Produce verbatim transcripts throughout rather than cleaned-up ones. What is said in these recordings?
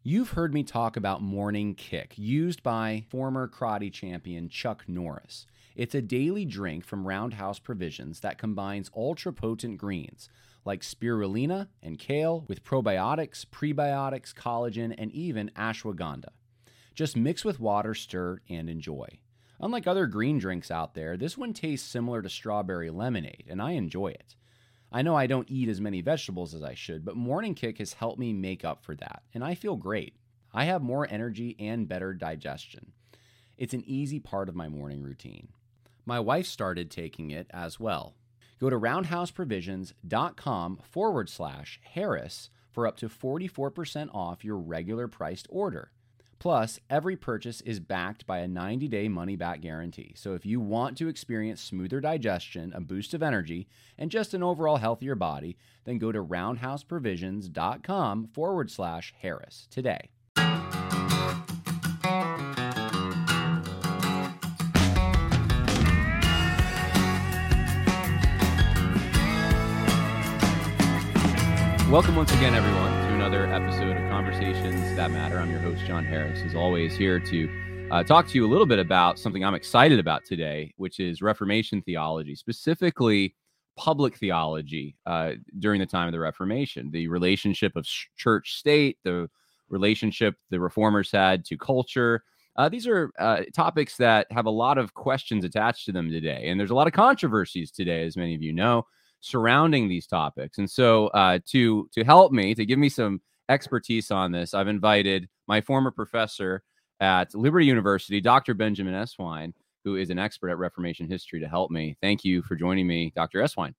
You've heard me talk about Morning Kick, used by former karate champion Chuck Norris. It's a daily drink from Roundhouse Provisions that combines ultra-potent greens like spirulina and kale with probiotics, prebiotics, collagen, and even ashwagandha. Just mix with water, stir, and enjoy. Unlike other green drinks out there, this one tastes similar to strawberry lemonade, and I enjoy it. I know I don't eat as many vegetables as I should, but Morning Kick has helped me make up for that, and I feel great. I have more energy and better digestion. It's an easy part of my morning routine. My wife started taking it as well. Go to roundhouseprovisions.com forward slash Harris for up to forty-four percent off your regular priced order. Plus, every purchase is backed by a ninety-day money-back guarantee. So if you want to experience smoother digestion, a boost of energy, and just an overall healthier body, then go to roundhouseprovisions.com forward slash Harris today. Welcome once again, everyone, to another episode of Conversations That Matter. I'm your host, John Harris, as always, here to uh, talk to you a little bit about something I'm excited about today, which is Reformation theology, specifically public theology uh, during the time of the Reformation, the relationship of church-state, the relationship the Reformers had to culture. Uh, these are uh, topics that have a lot of questions attached to them today, and there's a lot of controversies today, as many of you know, surrounding these topics. And so uh, to to help me, to give me some expertise on this, I've invited my former professor at Liberty University, Doctor Benjamin Eswine, who is an expert at Reformation history, to help me. Thank you for joining me, Doctor Eswine.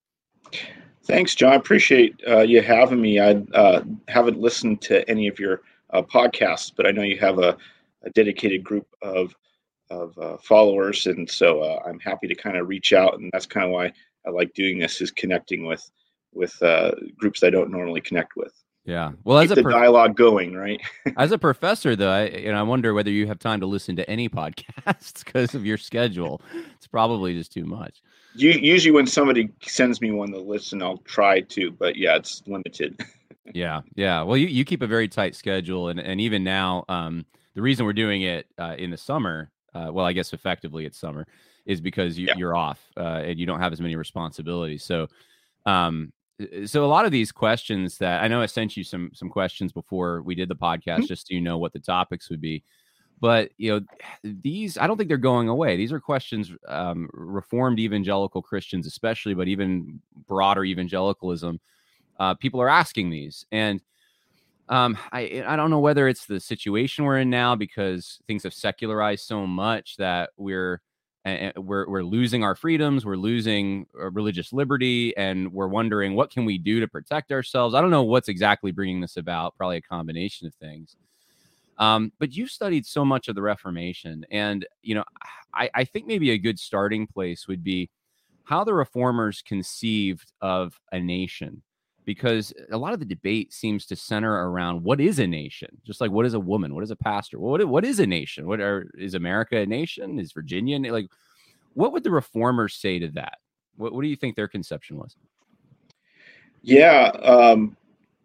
Thanks, John. I appreciate uh, you having me. I uh, haven't listened to any of your uh, podcasts, but I know you have a, a dedicated group of of uh, followers, and so uh, I'm happy to kind of reach out, and that's kind of why I like doing this, is connecting with with uh, groups I don't normally connect with. Yeah, well, Keep as a the prof- dialogue going, right? As a professor, though, I, you know, I wonder whether you have time to listen to any podcasts because of your schedule. It's probably just too much. You, usually, when somebody sends me one to listen, I'll try to, but yeah, it's limited. yeah, yeah. Well, you, you keep a very tight schedule, and and even now, um, the reason we're doing it uh, in the summer, uh, well, I guess effectively it's summer, is because you, Yeah. you're off uh, and you don't have as many responsibilities. So, um, so a lot of these questions that I know I sent you some some questions before we did the podcast, mm-hmm. just so you know what the topics would be. But you know, these I don't think they're going away. These are questions um, Reformed evangelical Christians, especially, but even broader evangelicalism, uh, people are asking these, and um, I I don't know whether it's the situation we're in now because things have secularized so much that we're and we're we're losing our freedoms, we're losing religious liberty, and we're wondering what can we do to protect ourselves. I don't know what's exactly bringing this about. Probably a combination of things. Um, but you've studied so much of the Reformation, and you know, I, I think maybe a good starting place would be how the Reformers conceived of a nation, because a lot of the debate seems to center around what is a nation, just like what is a woman, what is a pastor, what what is a nation, what are is America a nation, is Virginia like, what would the Reformers say to that? What what do you think their conception was? Yeah. Um...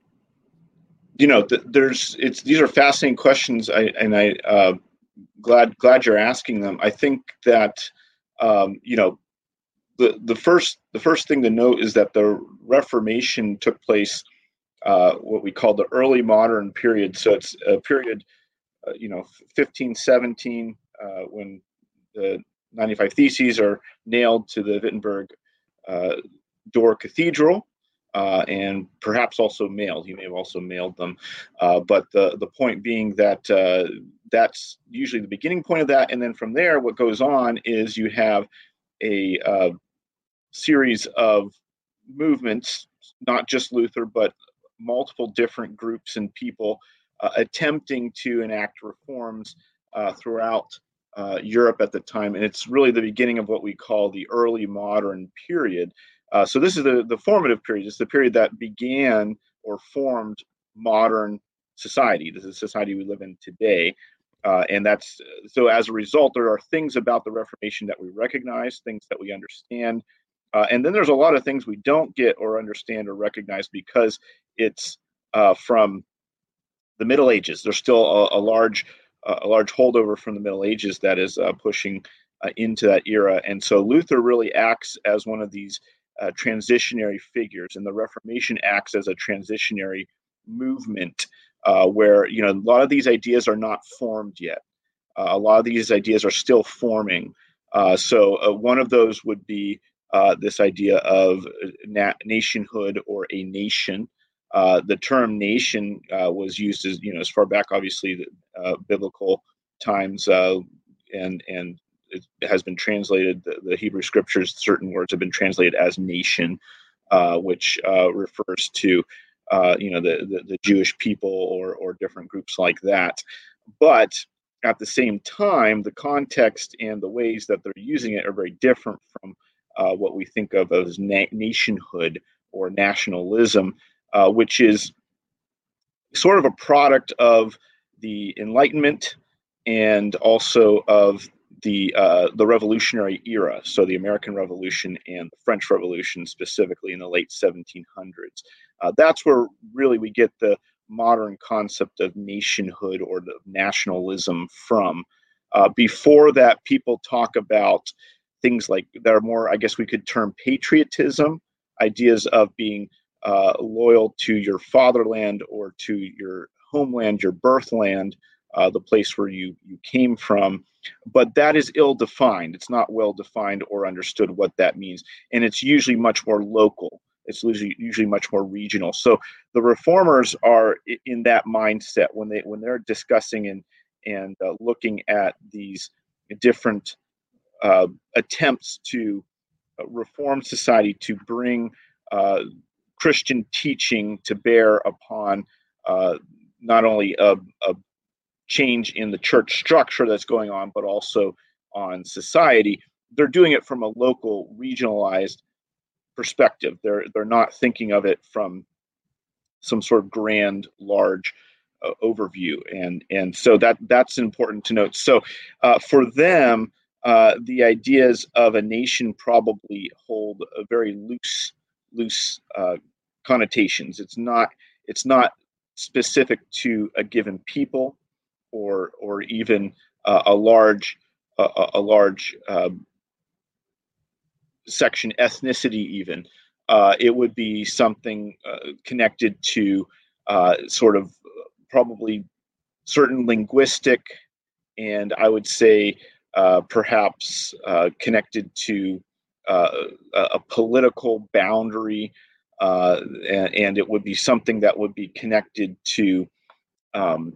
You know, th- there's it's these are fascinating questions, I, and I uh, glad glad you're asking them. I think that um, you know the the first the first thing to note is that the Reformation took place uh, what we call the early modern period. So it's a period, uh, you know, fifteen seventeen uh, when the ninety-five Theses are nailed to the Wittenberg uh, door cathedral. Uh, and perhaps also mailed. He may have also mailed them. Uh, but the, the point being that uh, that's usually the beginning point of that. And then from there, what goes on is you have a uh, series of movements, not just Luther, but multiple different groups and people uh, attempting to enact reforms uh, throughout uh, Europe at the time. And it's really the beginning of what we call the early modern period. Uh, so this is the, the formative period. It's the period that began or formed modern society. This is the society we live in today. Uh, and that's so as a result, there are things about the Reformation that we recognize, things that we understand. Uh, and then there's a lot of things we don't get or understand or recognize because it's uh, from the Middle Ages. There's still a, a large uh, a large holdover from the Middle Ages that is uh, pushing uh, into that era. And so Luther really acts as one of these uh, transitionary figures, and the Reformation acts as a transitionary movement uh, where, you know, a lot of these ideas are not formed yet. Uh, a lot of these ideas are still forming. Uh, so uh, one of those would be uh, this idea of na- nationhood or a nation. Uh, the term nation uh, was used as, you know, as far back, obviously, the uh, biblical times, uh, and and it has been translated. The, the Hebrew scriptures, certain words have been translated as nation, uh, which uh, refers to, uh, you know, the, the the Jewish people or or different groups like that. But at the same time, the context and the ways that they're using it are very different from uh, what we think of as na- nationhood or nationalism, uh, which is sort of a product of the Enlightenment and also of the uh, the Revolutionary era. So the American Revolution and the French Revolution, specifically in the late seventeen hundreds. Uh, that's where really we get the modern concept of nationhood or the nationalism from. Uh, before that, people talk about things like that are more, I guess we could term patriotism, ideas of being uh, loyal to your fatherland or to your homeland, your birthland, uh, the place where you, you came from. But that is ill-defined. It's not well-defined or understood what that means. And it's usually much more local. It's usually, usually much more regional. So the reformers are in that mindset when they when they're discussing and and uh, looking at these different uh, attempts to reform society, to bring uh, Christian teaching to bear upon uh, not only a, a change in the church structure that's going on, but also on society. They're doing it from a local, regionalized perspective. They're they're not thinking of it from some sort of grand, large uh, overview, and and so that that's important to note. So uh, for them, uh, the ideas of a nation probably hold a very loose loose uh, connotations. It's not it's not specific to a given people, or or even uh, a large uh, a large uh, section ethnicity even. Uh, it would be something uh, connected to uh, sort of probably certain linguistic, and I would say uh, perhaps uh, connected to uh, a, a political boundary, uh, and, and it would be something that would be connected to um,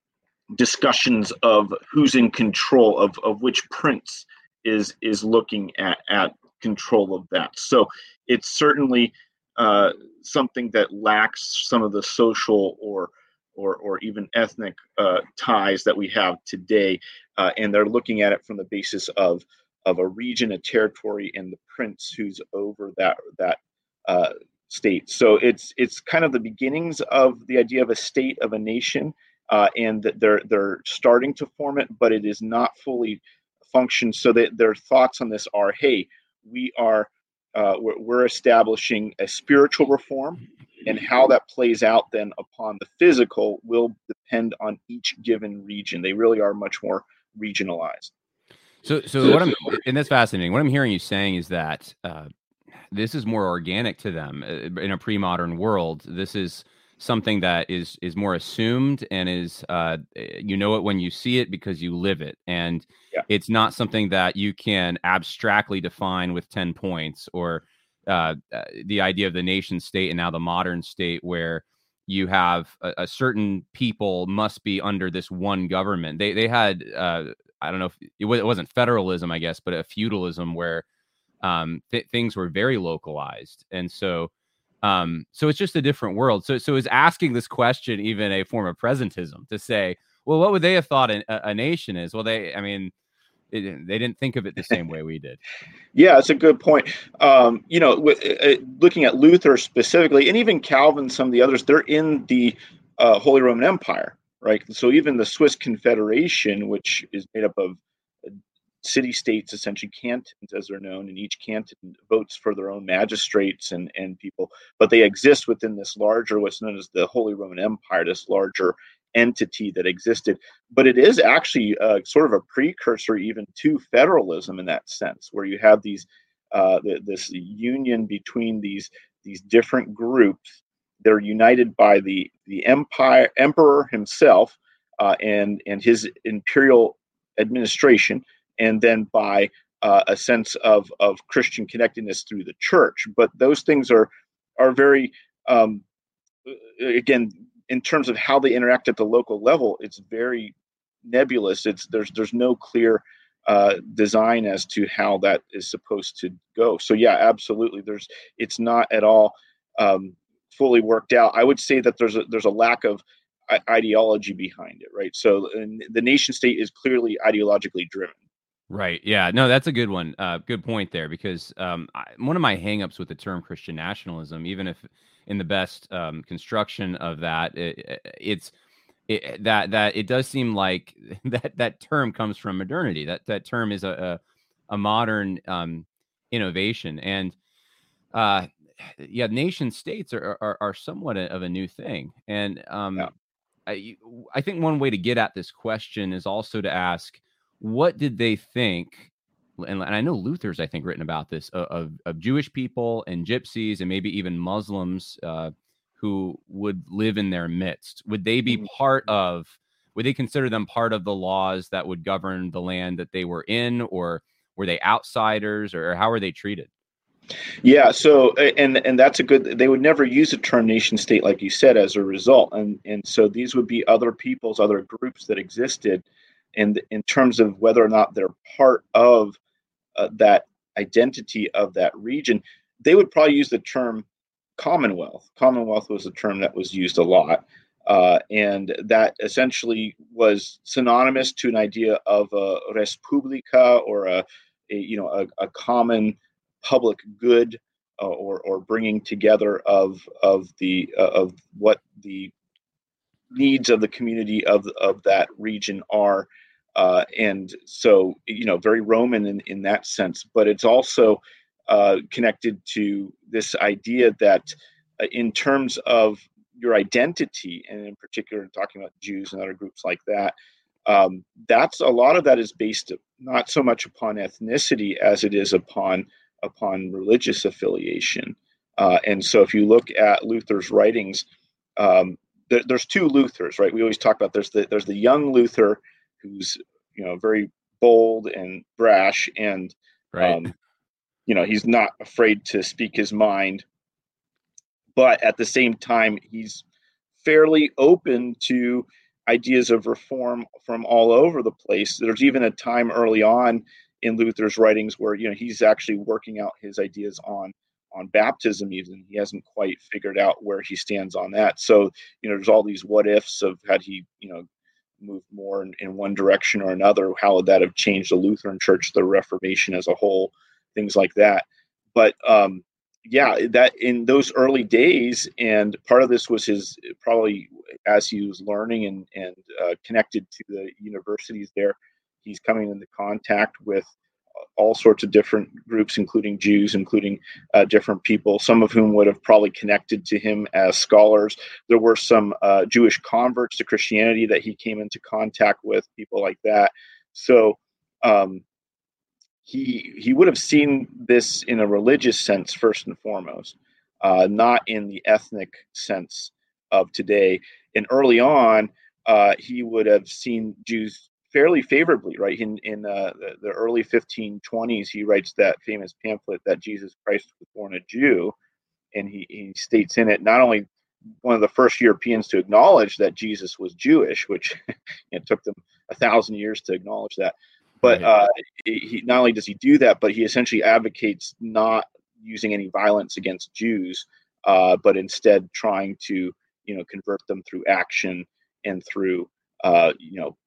discussions of who's in control of, of which prince is is looking at, at control of that. So it's certainly uh, something that lacks some of the social or or or even ethnic uh, ties that we have today, uh, and they're looking at it from the basis of of a region, a territory, and the prince who's over that that uh, state. So it's it's kind of the beginnings of the idea of a state, of a nation, uh, and they're they're starting to form it, but it is not fully functioned. So that their thoughts on this are, hey, we are uh, we're, we're establishing a spiritual reform, and how that plays out then upon the physical will depend on each given region. They really are much more regionalized. So, so what I'm, and that's fascinating. What I'm hearing you saying is that uh, this is more organic to them in a pre-modern world. This is something that is is more assumed and is uh, you know it when you see it because you live it, and yeah. It's not something that you can abstractly define with ten points, or uh, the idea of the nation state and now the modern state where you have a, a certain people must be under this one government. They they had uh, I don't know if it, was, it wasn't federalism, I guess, but a feudalism where um, th- things were very localized. And so, um, so it's just a different world. So, so is asking this question even a form of presentism to say, well, what would they have thought a, a nation is? Well, they, I mean, it, they didn't think of it the same way we did. Yeah, it's a good point. Um, you know, w- uh, looking at Luther specifically, and even Calvin, some of the others, they're in the uh, Holy Roman Empire, right? So even the Swiss Confederation, which is made up of city-states, essentially cantons as they're known, and each canton votes for their own magistrates and, and people, but they exist within this larger, what's known as the Holy Roman Empire, this larger entity that existed. But it is actually uh, sort of a precursor even to federalism in that sense, where you have these uh, th- this union between these these different groups. They're united by the the empire emperor himself uh, and and his imperial administration, and then by uh, a sense of of Christian connectedness through the church. But those things are are very um, again, in terms of how they interact at the local level, it's very nebulous. It's there's there's no clear uh, design as to how that is supposed to go. So yeah, absolutely. There's it's not at all um, fully worked out. I would say that there's a there's a lack of I- ideology behind it, right? So and the nation state is clearly ideologically driven. Right. Yeah. No, that's a good one. Uh, good point there, because um, I, one of my hangups with the term Christian nationalism, even if in the best um, construction of that, it, it's it, that that it does seem like that that term comes from modernity. That that term is a a, a modern um, innovation, and uh, yeah, nation states are, are are somewhat of a new thing, and Yeah. um, I, I think one way to get at this question is also to ask, what did they think? And, and I know Luther's, I think, written about this of, of, of Jewish people and gypsies and maybe even Muslims uh, who would live in their midst. Would they be Mhm. part of, would they consider them part of the laws that would govern the land that they were in, or were they outsiders, or how were they treated? Yeah, so and and that's a good. They would never use the term nation state, like you said, as a result, and and so these would be other peoples, other groups that existed, and in terms of whether or not they're part of uh, that identity of that region, they would probably use the term Commonwealth. Commonwealth was a term that was used a lot, uh, and that essentially was synonymous to an idea of a respublica, or a, a you know a, a common public good, uh, or or bringing together of of the uh, of what the needs of the community of of that region are. Uh, and so, you know, very Roman in, in that sense, but it's also uh, connected to this idea that uh, in terms of your identity, and in particular talking about Jews and other groups like that, um, that's a lot of that is based not so much upon ethnicity as it is upon upon religious affiliation. Uh, and so if you look at Luther's writings, um, there, there's two Luthers, right? We always talk about there's the there's the young Luther who's, you know, very bold and brash, and Right. um, you know, he's not afraid to speak his mind, but at the same time he's fairly open to ideas of reform from all over the place. There's even a time early on in Luther's writings where, you know, he's actually working out his ideas on on baptism. Even he hasn't quite figured out where he stands on that. So, you know, there's all these what ifs of had he, you know, moved more in, in one direction or another, how would that have changed the Lutheran Church, the Reformation as a whole, things like that. But um, yeah, that in those early days, and part of this was his probably as he was learning and and uh, connected to the universities there, he's coming into contact with all sorts of different groups, including Jews, including uh, different people, some of whom would have probably connected to him as scholars. There were some uh, Jewish converts to Christianity that he came into contact with, people like that. So um, he he would have seen this in a religious sense first and foremost, uh, not in the ethnic sense of today. And early on, uh, he would have seen Jews fairly favorably, right? In in uh, the, the early fifteen twenties, he writes that famous pamphlet that Jesus Christ was born a Jew, and he, he states in it not only one of the first Europeans to acknowledge that Jesus was Jewish, which it took them a thousand years to acknowledge that. But Right. uh, he not only does he do that, but he essentially advocates not using any violence against Jews, uh, but instead trying to, you know, convert them through action and through, uh, you know,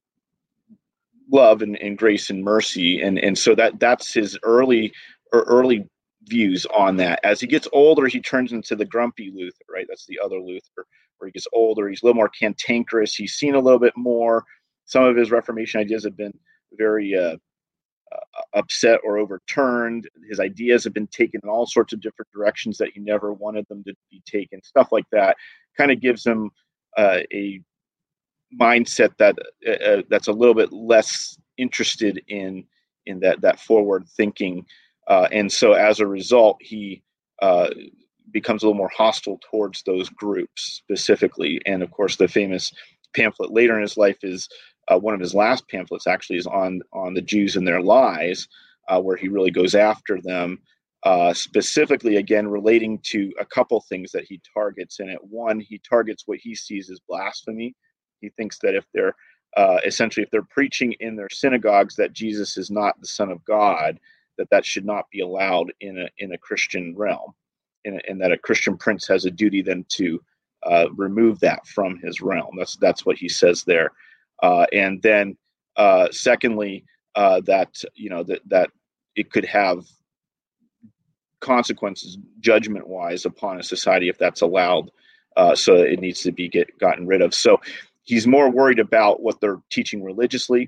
love and, and grace and mercy. And and so that that's his early or early views on that. As he gets older, he turns into the grumpy Luther, right? That's the other Luther, where he gets older. He's a little more cantankerous. He's seen a little bit more. Some of his Reformation ideas have been very uh, uh, upset or overturned. His ideas have been taken in all sorts of different directions that he never wanted them to be taken. Stuff like that kind of gives him uh, a mindset that uh, that's a little bit less interested in in that that forward thinking, uh, and so as a result, he uh, becomes a little more hostile towards those groups specifically. And of course, the famous pamphlet later in his life is uh, one of his last pamphlets. Actually, is on on the Jews and their lies, uh, where he really goes after them. Uh, specifically, again, relating to a couple things that he targets in it. One, he targets what he sees as blasphemy. He thinks that if they're uh, essentially if they're preaching in their synagogues that Jesus is not the Son of God, that that should not be allowed in a in a Christian realm, and, and that a Christian prince has a duty then to uh, remove that from his realm. That's that's what he says there. Uh, and then, uh, secondly, uh, that you know that that it could have consequences judgment wise upon a society if that's allowed, uh, so it needs to be get gotten rid of. So he's more worried about what they're teaching religiously,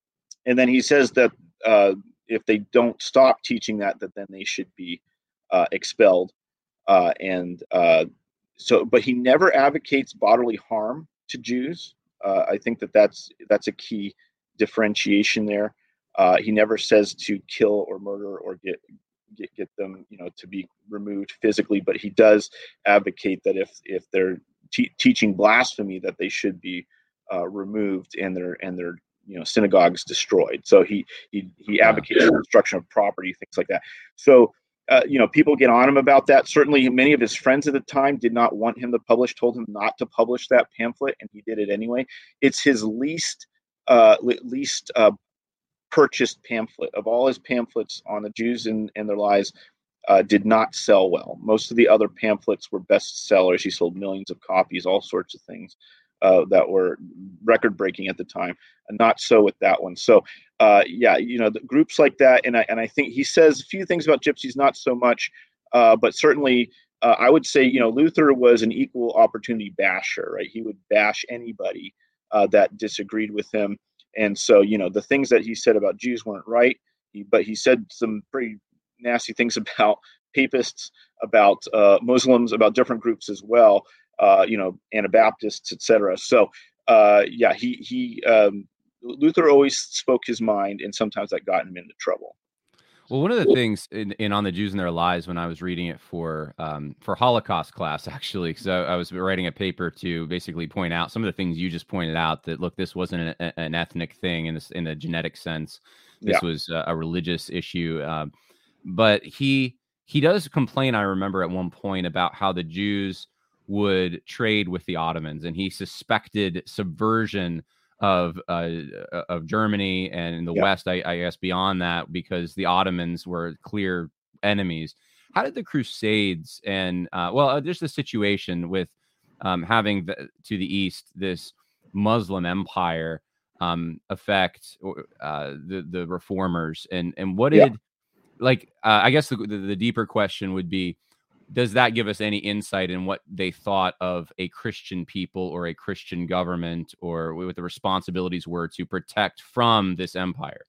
and then he says that uh, if they don't stop teaching that that then they should be uh, expelled, uh, and uh, so but he never advocates bodily harm to Jews. uh, I think that that's that's a key differentiation there. Uh, he never says to kill or murder or get Get, get them, you know, to be removed physically, but he does advocate that if if they're te- teaching blasphemy, that they should be uh, removed and their and their you know synagogues destroyed. So he he he advocates yeah. the destruction of property, things like that. So uh, you know, people get on him about that. Certainly, many of his friends at the time did not want him to publish, told him not to publish that pamphlet, and he did it anyway. It's his least uh, least uh, purchased pamphlet of all his pamphlets on the Jews and, and their lies. Uh, did not sell well. Most of the other pamphlets were bestsellers. He sold millions of copies, all sorts of things uh, that were record breaking at the time, and not so with that one. So uh, yeah, you know, the groups like that, and I and I think he says a few things about gypsies, not so much, uh, but certainly uh, I would say you know Luther was an equal opportunity basher, right? He would bash anybody uh, that disagreed with him. And so, you know, the things that he said about Jews weren't right, he, but he said some pretty nasty things about papists, about uh, Muslims, about different groups as well, uh, you know, Anabaptists, et cetera. So, uh, yeah, he, he um, Luther always spoke his mind, and sometimes that got him into trouble. Well, one of the things in, in On the Jews and Their Lies, when I was reading it for um, for Holocaust class, actually, because I, I was writing a paper to basically point out some of the things you just pointed out, that, look, this wasn't an, an ethnic thing in, this, in a genetic sense. This yeah. was a, a religious issue. Um, but he he does complain, I remember at one point, about how the Jews would trade with the Ottomans, and he suspected subversion of uh, of Germany and in the yep. West, I, I guess beyond that, because the Ottomans were clear enemies. How did the Crusades and uh, well, there's the situation with um, having the, to the east this Muslim empire um, affect uh, the the reformers, and and what did yep. like uh, I guess the, the the deeper question would be, does that give us any insight in what they thought of a Christian people or a Christian government, or what the responsibilities were to protect from this empire?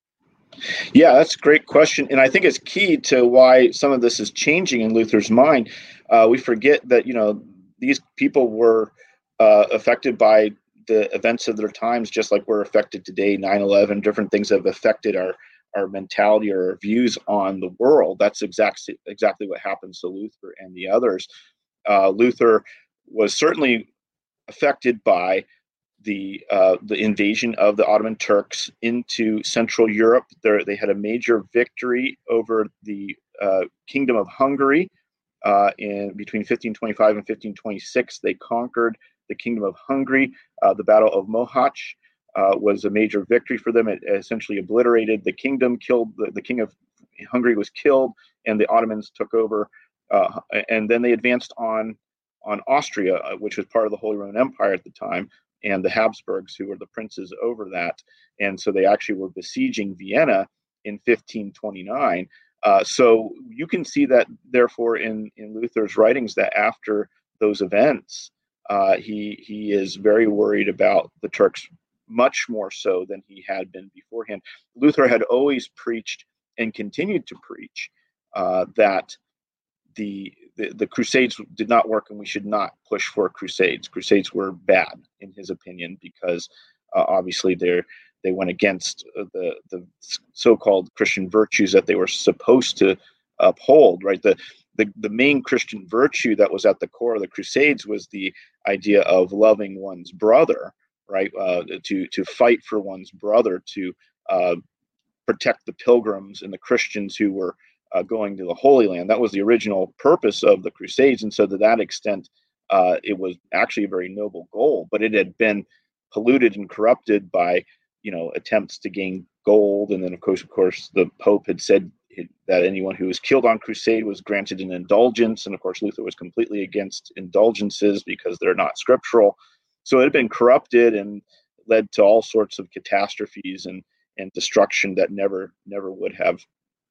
Yeah, that's a great question. And I think it's key to why some of this is changing in Luther's mind. Uh, we forget that, you know, these people were uh, affected by the events of their times, just like we're affected today, nine eleven, different things have affected our our mentality or our views on the world. That's exactly exactly what happens to Luther and the others. Uh, Luther was certainly affected by the uh, the invasion of the Ottoman Turks into Central Europe. There, they had a major victory over the uh, Kingdom of Hungary uh, in between fifteen twenty-five and fifteen twenty-six. They conquered the Kingdom of Hungary. Uh, the Battle of Mohacs Uh, was a major victory for them. It essentially obliterated the kingdom, killed the, the king of Hungary was killed, and the Ottomans took over. Uh, and then they advanced on on Austria, uh, which was part of the Holy Roman Empire at the time, and the Habsburgs, who were the princes over that. And so they actually were besieging Vienna in fifteen twenty-nine. Uh, so you can see that, therefore, in, in Luther's writings, that after those events, uh, he he is very worried about the Turks, much more so than he had been beforehand. Luther had always preached and continued to preach uh, that the the, the Crusades did not work, and we should not push for crusades. Crusades were bad, in his opinion, because uh, obviously they're they went against the the so-called Christian virtues that they were supposed to uphold. Right, the the the main Christian virtue that was at the core of the Crusades was the idea of loving one's brother. Right, uh, to to fight for one's brother, to uh, protect the pilgrims and the Christians who were uh, going to the Holy Land. That was the original purpose of the Crusades, and so to that extent, uh, it was actually a very noble goal. But it had been polluted and corrupted by, you know, attempts to gain gold, and then of course, of course, the Pope had said that anyone who was killed on crusade was granted an indulgence, and of course, Luther was completely against indulgences because they're not scriptural. So it had been corrupted and led to all sorts of catastrophes and and destruction that never never would have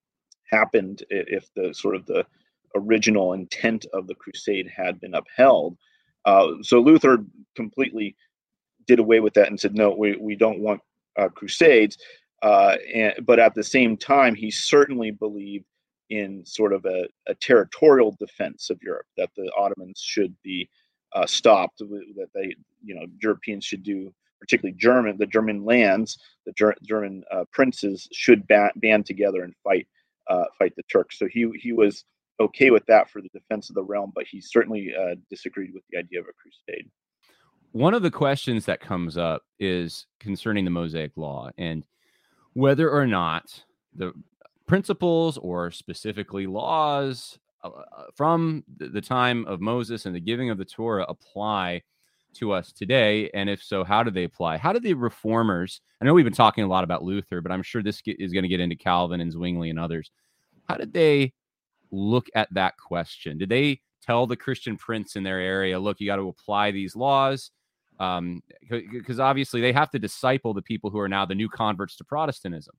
happened if the sort of the original intent of the crusade had been upheld. Uh, so Luther completely did away with that and said, no, we, we don't want uh, crusades. Uh, and, but at the same time, he certainly believed in sort of a, a territorial defense of Europe, that the Ottomans should be uh, stopped, that they, you know, Europeans should do, particularly German, the German lands, the Ger- German uh, princes should ba- band together and fight uh, fight the Turks. So he he was okay with that for the defense of the realm, but he certainly uh, disagreed with the idea of a crusade. One of the questions that comes up is concerning the Mosaic Law and whether or not the principles or specifically laws uh, from the time of Moses and the giving of the Torah apply to us today, and if so, how do they apply? How did the reformers, I know we've been talking a lot about Luther, but I'm sure this is going to get into Calvin and Zwingli and others. How did they look at that question? Did they tell the Christian prince in their area, look, you got to apply these laws? Um, because obviously they have to disciple the people who are now the new converts to Protestantism.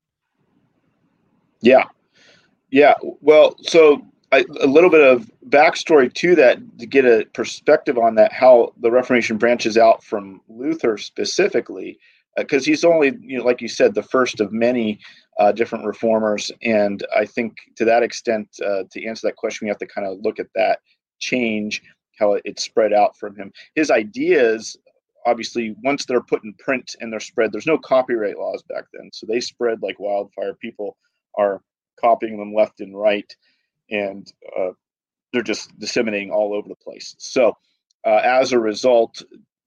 Yeah. Yeah. Well, so I, a little bit of backstory to that to get a perspective on that, how the Reformation branches out from Luther specifically, because uh, he's only, you know, like you said, the first of many uh, different reformers. And I think to that extent, uh, to answer that question, we have to kind of look at that change, how it, it spread out from him. His ideas, obviously, once they're put in print and they're spread, there's no copyright laws back then. So they spread like wildfire. People are copying them left and right, and uh, they're just disseminating all over the place. So uh, as a result,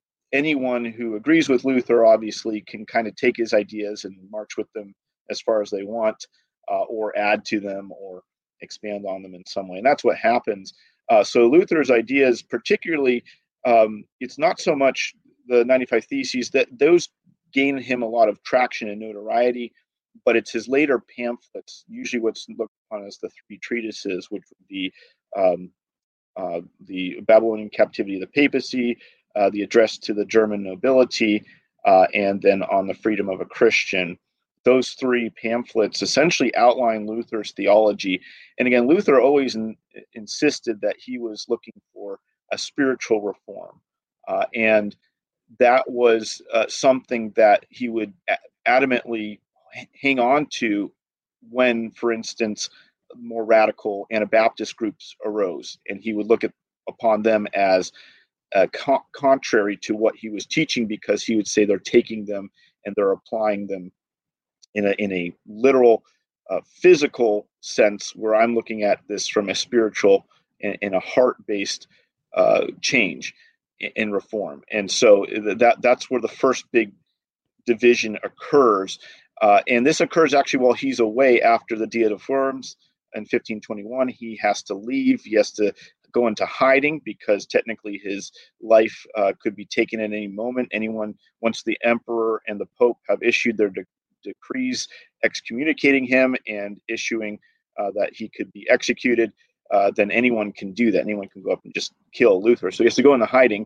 anyone who agrees with Luther obviously can kind of take his ideas and march with them as far as they want, uh, or add to them or expand on them in some way. And that's what happens. Uh, so Luther's ideas, particularly, um, it's not so much the ninety-five Theses, that those gain him a lot of traction and notoriety, but it's his later pamphlets, usually what's looked upon as the three treatises, which would be um, uh, the Babylonian Captivity of the Papacy, uh, the Address to the German Nobility, uh, and then on the Freedom of a Christian. Those three pamphlets essentially outline Luther's theology. And again, Luther always in, insisted that he was looking for a spiritual reform. Uh, and that was uh, something that he would a- adamantly hang on to when, for instance, more radical Anabaptist groups arose, and he would look at upon them as uh, co- contrary to what he was teaching, because he would say they're taking them and they're applying them in a in a literal, uh, physical sense, where I'm looking at this from a spiritual and, and a heart-based uh, change in, in reform. And so that that's where the first big division occurs. Uh, and this occurs actually while he's away after the Diet of Worms in fifteen twenty-one. He has to leave. He has to go into hiding because technically his life uh, could be taken at any moment. Anyone, once the emperor and the pope have issued their de- decrees excommunicating him and issuing uh, that he could be executed, uh, then anyone can do that. Anyone can go up and just kill Luther. So he has to go into hiding,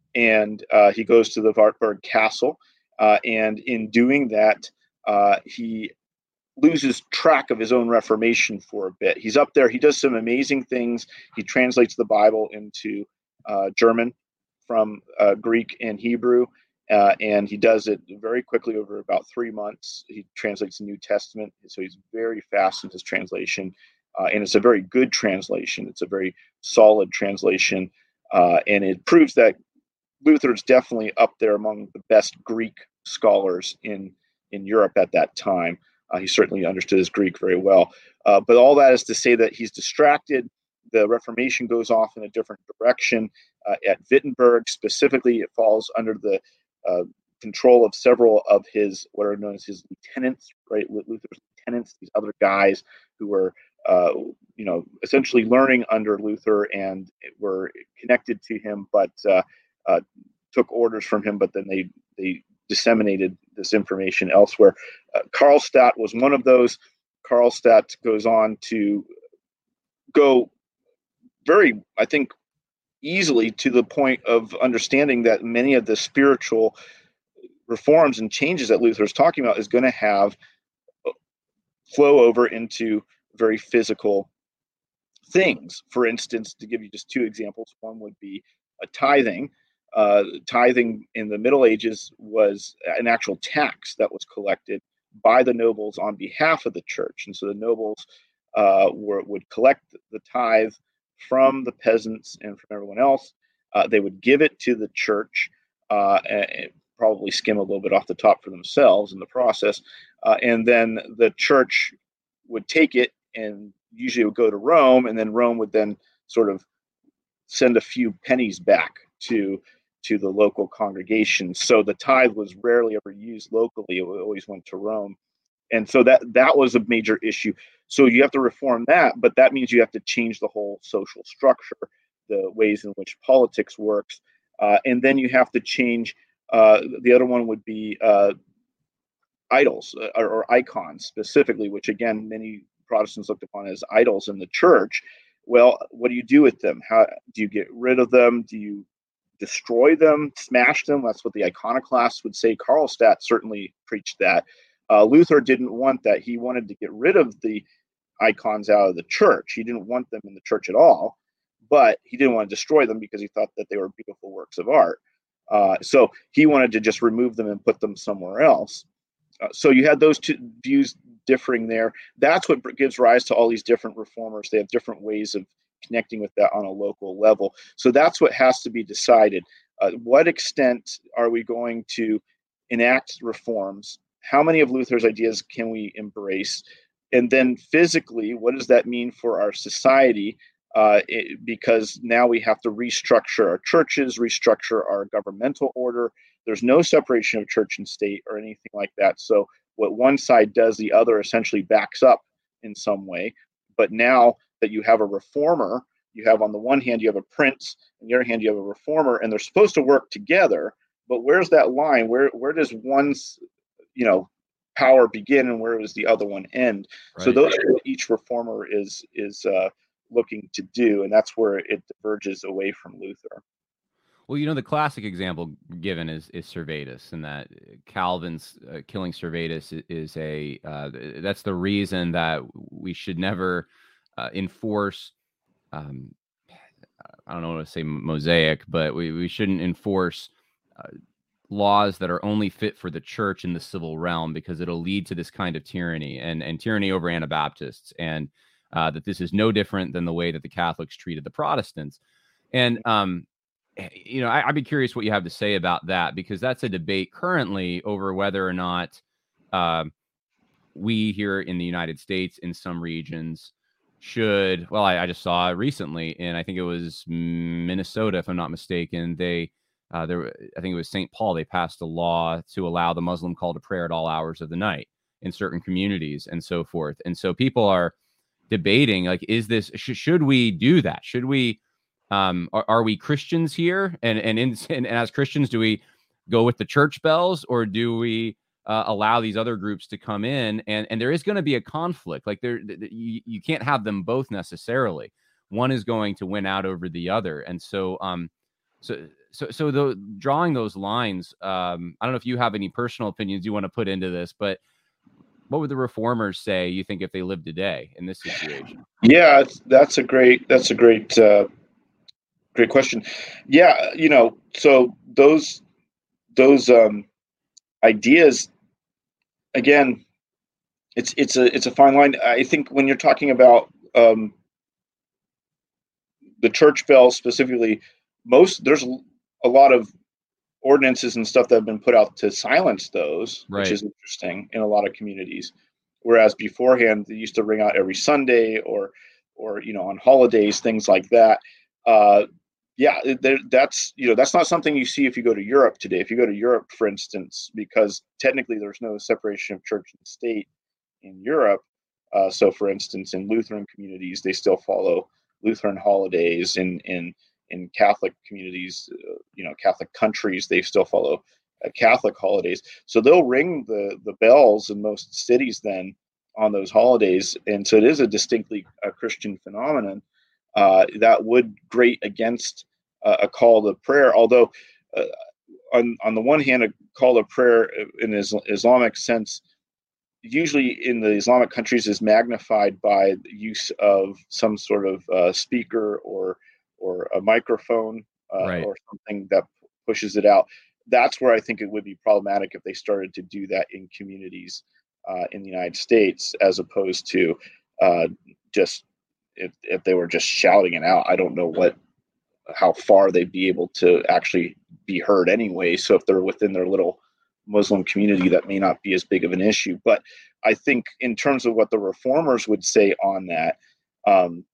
and uh, he goes to the Wartburg Castle. Uh, and in doing that, uh, he loses track of his own Reformation for a bit. He's up there. He does some amazing things. He translates the Bible into uh, German from uh, Greek and Hebrew, uh, and he does it very quickly over about three months. He translates the New Testament, so he's very fast in his translation. uh, and it's a very good translation. It's a very solid translation, uh, and it proves that Luther is definitely up there among the best Greek scholars in in Europe at that time. Uh, he certainly understood his Greek very well. Uh, but all that is to say that he's distracted. The Reformation goes off in a different direction. Uh, at Wittenberg, specifically, it falls under the uh, control of several of his, what are known as his lieutenants, right? Luther's lieutenants, these other guys who were, uh, you know, essentially learning under Luther and were connected to him, but uh, uh, took orders from him, but then they they disseminated this information elsewhere. Uh, Karlstadt was one of those. Karlstadt goes on to go very, I think, easily to the point of understanding that many of the spiritual reforms and changes that Luther is talking about is going to have flow over into very physical things. For instance, to give you just two examples, one would be a tithing. Uh, tithing in the Middle Ages was an actual tax that was collected by the nobles on behalf of the church. And so the nobles uh, were, would collect the tithe from the peasants and from everyone else. Uh, they would give it to the church, uh, and probably skim a little bit off the top for themselves in the process. Uh, and then the church would take it and usually it would go to Rome, and then Rome would then sort of send a few pennies back to to the local congregation. So the tithe was rarely ever used locally. It always went to Rome. And so that that was a major issue. So you have to reform that, but that means you have to change the whole social structure, the ways in which politics works. Uh, and then you have to change, uh, the other one would be uh, idols uh, or, or icons specifically, which again, many Protestants looked upon as idols in the church. Well, what do you do with them? How do you get rid of them? Do you destroy them, smash them? That's what the iconoclasts would say. Karlstadt certainly preached that. Uh, Luther didn't want that. He wanted to get rid of the icons out of the church. He didn't want them in the church at all, but he didn't want to destroy them because he thought that they were beautiful works of art. Uh, so he wanted to just remove them and put them somewhere else. Uh, so you had those two views differing there. That's what gives rise to all these different reformers. They have different ways of connecting with that on a local level. So that's what has to be decided. Uh, what extent are we going to enact reforms? How many of Luther's ideas can we embrace? And then physically, what does that mean for our society? Uh, it, because now we have to restructure our churches, restructure our governmental order. There's no separation of church and state or anything like that. So what one side does, the other essentially backs up in some way. But now that you have a reformer, you have on the one hand, you have a prince, on the other hand, you have a reformer, and they're supposed to work together. But where's that line? Where where does one's, you know, power begin and where does the other one end? Right. So those are what each reformer is is uh, looking to do, and that's where it diverges away from Luther. Well, you know, the classic example given is is Servetus, and that Calvin's uh, killing Servetus is, is a uh, that's the reason that we should never uh, enforce. Um, I don't know what to say, Mosaic, but we we shouldn't enforce uh, laws that are only fit for the church in the civil realm, because it'll lead to this kind of tyranny and and tyranny over Anabaptists, and uh, that this is no different than the way that the Catholics treated the Protestants. And um, you know, I, I'd be curious what you have to say about that, because that's a debate currently over whether or not uh, we here in the United States, in some regions, should. Well, I, I just saw recently, and I think it was Minnesota, if I'm not mistaken. They, uh, there, I think it was Saint Paul. They passed a law to allow the Muslim call to prayer at all hours of the night in certain communities and so forth. And so people are debating, like, is this sh- should we do that? Should we? Um, are, are we Christians here? And and, in, and as Christians, do we go with the church bells, or do we uh, allow these other groups to come in? And and there is going to be a conflict. Like there, you, you can't have them both necessarily. One is going to win out over the other. And so, um, so so so the drawing those lines. Um, I don't know if you have any personal opinions you want to put into this, but what would the reformers say, you think, if they lived today in this situation? Yeah, that's a great. That's a great. Uh... Great question. Yeah, you know, so those those um, ideas, again, it's it's a it's a fine line. I think when you're talking about um, the church bells specifically, most there's a lot of ordinances and stuff that have been put out to silence those, Right. which is interesting in a lot of communities. Whereas beforehand, they used to ring out every Sunday or, or you know, on holidays, things like that. Uh, yeah, there, that's you know that's not something you see if you go to Europe today. If you go to Europe, for instance, because technically there's no separation of church and state in Europe. Uh, so, for instance, in Lutheran communities, they still follow Lutheran holidays. In in in Catholic communities, uh, you know, Catholic countries, they still follow uh, Catholic holidays. So they'll ring the the bells in most cities then on those holidays, and so it is a distinctly uh, Christian phenomenon uh, that would grate against uh, a call to prayer. Although, uh, on on the one hand, a call to prayer in an Islamic sense, usually in the Islamic countries, is magnified by the use of some sort of uh, speaker or or a microphone uh, Right. or something that pushes it out. That's where I think it would be problematic if they started to do that in communities uh, in the United States, as opposed to uh, just if, if they were just shouting it out. I don't know what how far they'd be able to actually be heard anyway. So if they're within their little Muslim community, that may not be as big of an issue. But I think in terms of what the reformers would say on that, um,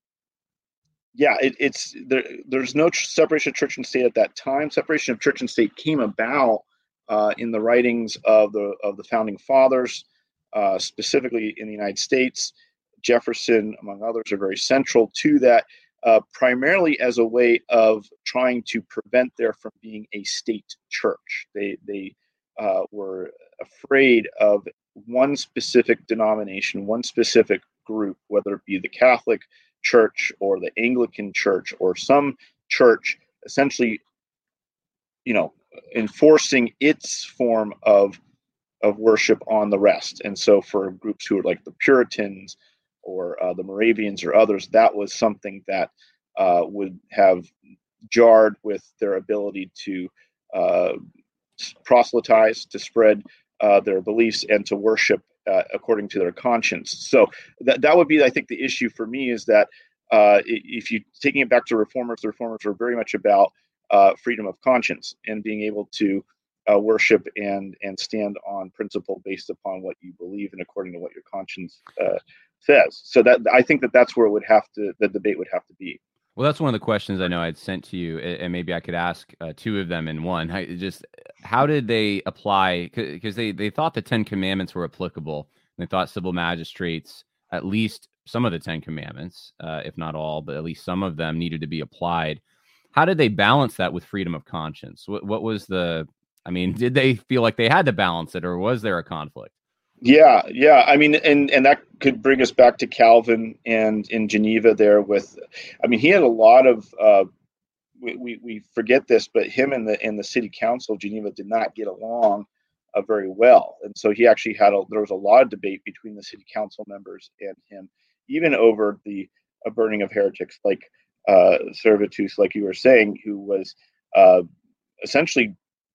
yeah, it, it's there. There's no tr- separation of church and state at that time. Separation of church and state came about uh, in the writings of the of the founding fathers, uh, specifically in the United States. Jefferson, among others, are very central to that, uh, primarily as a way of trying to prevent there from being a state church. They they uh, were afraid of one specific denomination, one specific group, whether it be the Catholic Church or the Anglican Church or some church, essentially, you know, enforcing its form of of worship on the rest. And so for groups who are like the Puritans or uh, the Moravians or others, that was something that uh, would have jarred with their ability to uh, proselytize, to spread uh, their beliefs, and to worship uh, according to their conscience. So that that would be, I think, the issue for me is that uh, if you taking it back to reformers, the reformers were very much about uh, freedom of conscience and being able to uh, worship and and stand on principle based upon what you believe and according to what your conscience uh, says. So that I think that that's where it would have to the debate would have to be. Well, that's one of the questions I know I'd sent to you, a- and maybe I could ask uh, two of them in one. How, just how did they apply? Because they they thought the Ten Commandments were applicable. And they thought civil magistrates, at least some of the Ten Commandments, uh, if not all, but at least some of them needed to be applied. How did they balance that with freedom of conscience? What what was the? I mean, did they feel like they had to balance it, or was there a conflict? Yeah, yeah. I mean, and and that could bring us back to Calvin and in Geneva there with, I mean, he had a lot of. Uh, we, we we forget this, but him and the and the city council of Geneva did not get along uh, very well, and so he actually had a there was a lot of debate between the city council members and him, even over the uh, burning of heretics like uh, Servetus, like you were saying, who was uh, essentially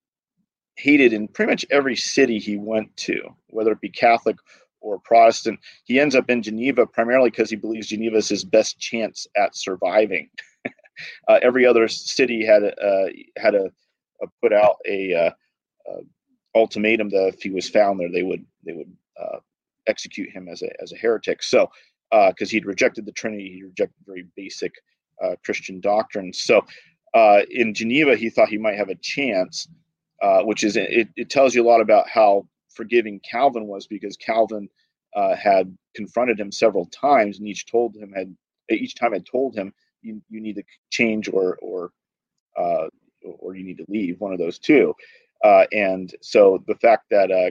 hated in pretty much every city he went to, whether it be Catholic or Protestant. He ends up in Geneva primarily because he believes Geneva is his best chance at surviving. uh, every other city had uh, had a, a put out a uh, uh, ultimatum that if he was found there, they would they would uh, execute him as a as a heretic. So because uh, he'd rejected the Trinity, he rejected very basic uh, Christian doctrines. So uh, in Geneva, he thought he might have a chance. Uh, which is it, it tells you a lot about how forgiving Calvin was, because Calvin uh, had confronted him several times, and each told him had each time had told him you, you need to change or or uh, or you need to leave, one of those two. Uh, and so the fact that uh,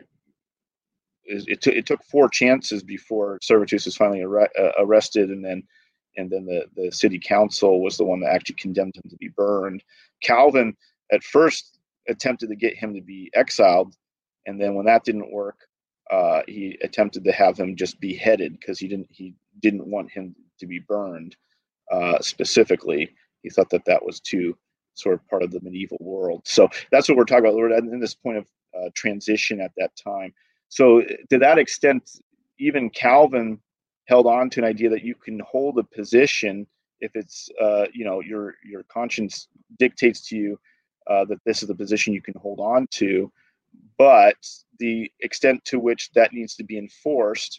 it, t- it took four chances before Servetus was finally ar- uh, arrested, and then and then the, the city council was the one that actually condemned him to be burned. Calvin at first attempted to get him to be exiled, and then when that didn't work, uh, he attempted to have him just beheaded because he didn't he didn't want him to be burned. Uh, specifically, he thought that that was too sort of part of the medieval world. So that's what we're talking about. We're in this point of uh, transition at that time. So to that extent, even Calvin held on to an idea that you can hold a position if it's, uh, you know, your your conscience dictates to you uh, that this is the position you can hold on to, but the extent to which that needs to be enforced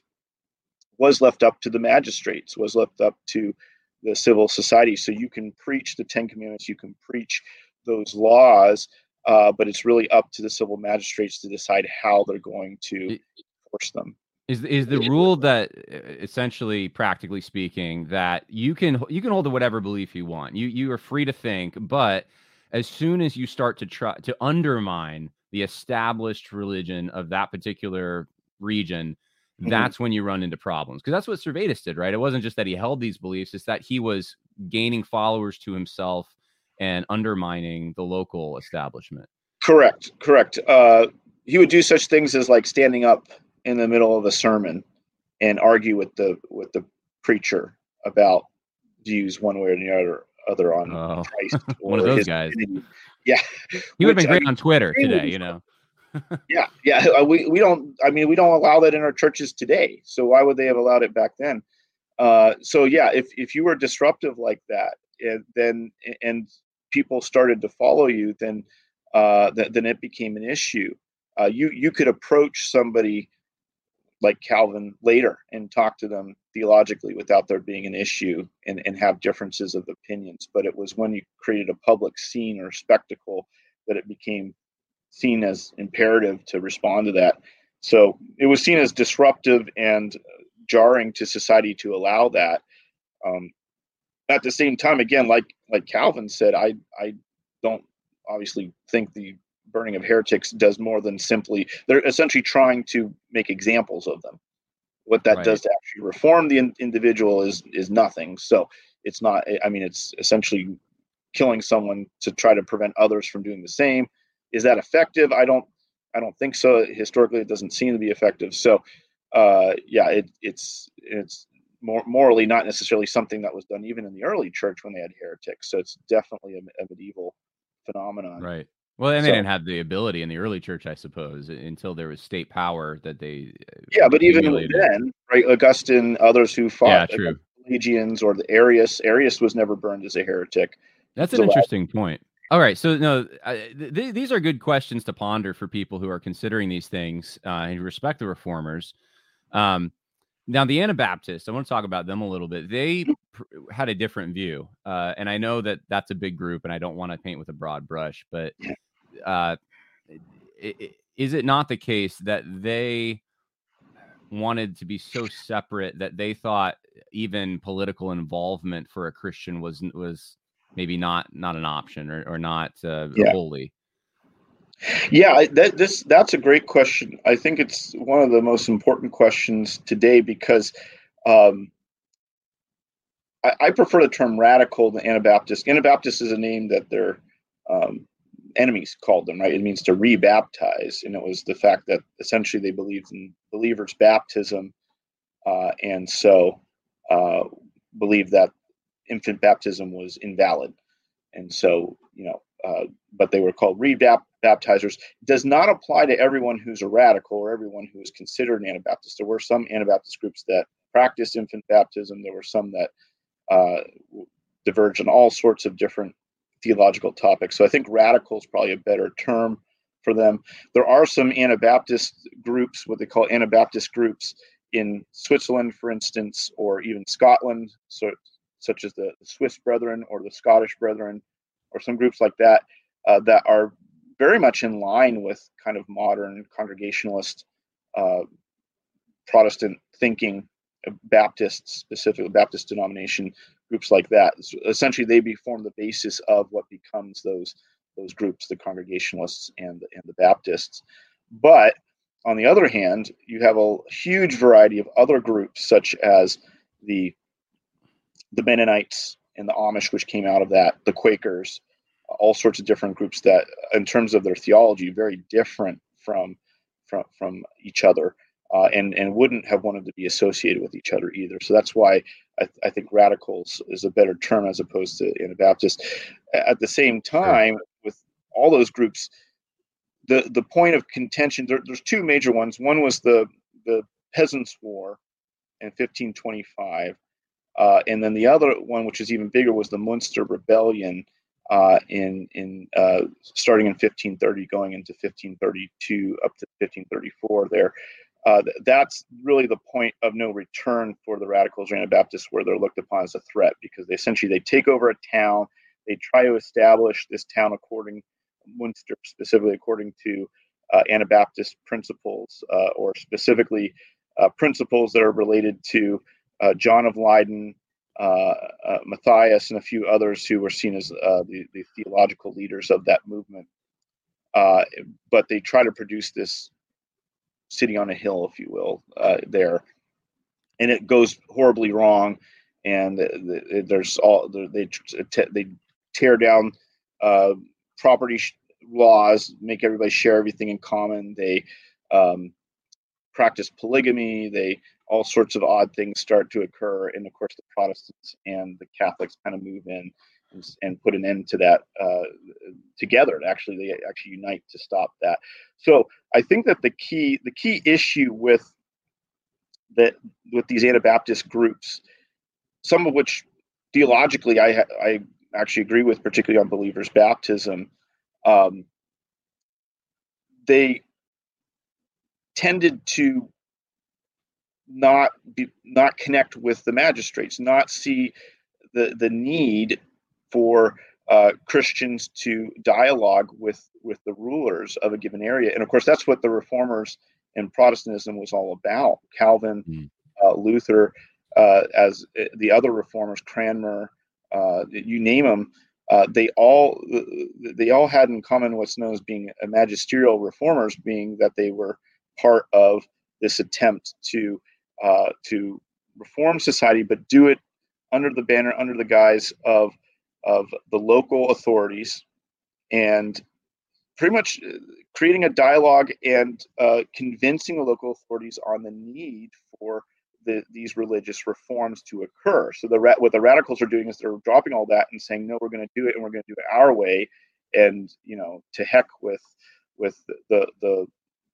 was left up to the magistrates, was left up to the civil society. So you can preach the Ten Commandments, you can preach those laws, uh, but it's really up to the civil magistrates to decide how they're going to enforce them. Is is the rule that essentially, practically speaking, that you can you can hold to whatever belief you want. You you are free to think, but as soon as you start to try to undermine the established religion of that particular region, that's mm-hmm. when you run into problems. Because that's what Servetus did, right? It wasn't just that he held these beliefs; it's that he was gaining followers to himself and undermining the local establishment. Correct, correct. Uh, he would do such things as like standing up in the middle of a sermon and argue with the with the preacher about views one way or the other other on oh, Christ. One of those guys. Opinion. Yeah, he would have been great I mean, on Twitter today, you know. yeah, yeah. We we don't. I mean, we don't allow that in our churches today. So why would they have allowed it back then? Uh, so yeah, if if you were disruptive like that, and then and people started to follow you, then uh, th- then it became an issue. Uh, you you could approach somebody like Calvin later and talk to them theologically without there being an issue and, and have differences of opinions. But it was when you created a public scene or spectacle that it became seen as imperative to respond to that. So it was seen as disruptive and jarring to society to allow that. Um, at the same time, again, like like Calvin said, I I don't obviously think the burning of heretics does more than simply, they're essentially trying to make examples of them. What that right. does to actually reform the in, individual is is nothing. So it's not, I mean, it's essentially killing someone to try to prevent others from doing the same. Is that effective? I don't I don't think so. Historically, it doesn't seem to be effective. So uh, yeah, it, it's it's more morally not necessarily something that was done even in the early church when they had heretics. So it's definitely a, a medieval phenomenon. Right. Well, and they so, didn't have the ability in the early church, I suppose, until there was state power that they. Yeah, but even then, right? Augustine, others who fought yeah, true. Legions or the Arius. Arius was never burned as a heretic. That's an interesting point. All right, so no, I, th- these are good questions to ponder for people who are considering these things uh, and respect the reformers. Um, now, the Anabaptists, I want to talk about them a little bit. They pr- had a different view, uh, and I know that that's a big group, and I don't want to paint with a broad brush, but uh, it, it, is it not the case that they wanted to be so separate that they thought even political involvement for a Christian was was maybe not not an option or, or not uh, yeah. holy? Yeah, that this that's a great question. I think it's one of the most important questions today because um, I, I prefer the term radical than Anabaptist. Anabaptist is a name that their um, enemies called them, right? It means to rebaptize, and it was the fact that essentially they believed in believers' baptism, uh, and so uh, believed that infant baptism was invalid, and so you know. Uh, but they were called rebaptizers. Does not apply to everyone who's a radical or everyone who is considered an Anabaptist. There were some Anabaptist groups that practiced infant baptism. There were some that uh, diverged on all sorts of different theological topics. So I think radical is probably a better term for them. There are some Anabaptist groups, what they call Anabaptist groups in Switzerland, for instance, or even Scotland, so, such as the Swiss Brethren or the Scottish Brethren, or some groups like that, uh, that are very much in line with kind of modern Congregationalist uh, Protestant thinking, Baptists, specifically Baptist denomination groups like that. So essentially, they be form the basis of what becomes those those groups, the Congregationalists and the, and the Baptists. But on the other hand, you have a huge variety of other groups, such as the the Mennonites and the Amish, which came out of that, the Quakers, all sorts of different groups that, in terms of their theology, very different from from from each other, uh, and and wouldn't have wanted to be associated with each other either. So that's why I, I think radicals is a better term as opposed to Anabaptist. At the same time, with all those groups, the the point of contention, there, there's two major ones. One was the the Peasants' War, in fifteen twenty-five. Uh, and then the other one, which is even bigger, was the Munster Rebellion uh, in in uh, starting in fifteen thirty, going into fifteen thirty-two up to fifteen thirty-four. There, uh, th- that's really the point of no return for the radicals or Anabaptists, where they're looked upon as a threat, because they essentially they take over a town, they try to establish this town according Munster specifically according to uh, Anabaptist principles, uh, or specifically uh, principles that are related to Uh, John of Leyden, uh, uh, Matthias, and a few others who were seen as uh, the, the theological leaders of that movement. Uh, but they try to produce this city on a hill, if you will, uh, there, and it goes horribly wrong. And the, the, there's all they they tear down uh, property laws, make everybody share everything in common. They um, practice polygamy. They all sorts of odd things start to occur, and of course the Protestants and the Catholics kind of move in and, and put an end to that uh, together. Actually, they actually unite to stop that. So I think that the key the key issue with that with these Anabaptist groups, some of which theologically I I actually agree with, particularly on believers' baptism, um, they tended to not be not connect with the magistrates, not see the the need for uh, Christians to dialogue with with the rulers of a given area. And of course, that's what the Reformers and Protestantism was all about. Calvin, mm. uh, Luther, uh, as the other Reformers, Cranmer, uh, you name them, uh, they all they all had in common what's known as being a magisterial reformers, being that they were part of this attempt to Uh, to reform society, but do it under the banner, under the guise of of the local authorities, and pretty much creating a dialogue and uh, convincing the local authorities on the need for the, these religious reforms to occur. So the what the radicals are doing is they're dropping all that and saying, no, we're going to do it, and we're going to do it our way, and you know, to heck with with the the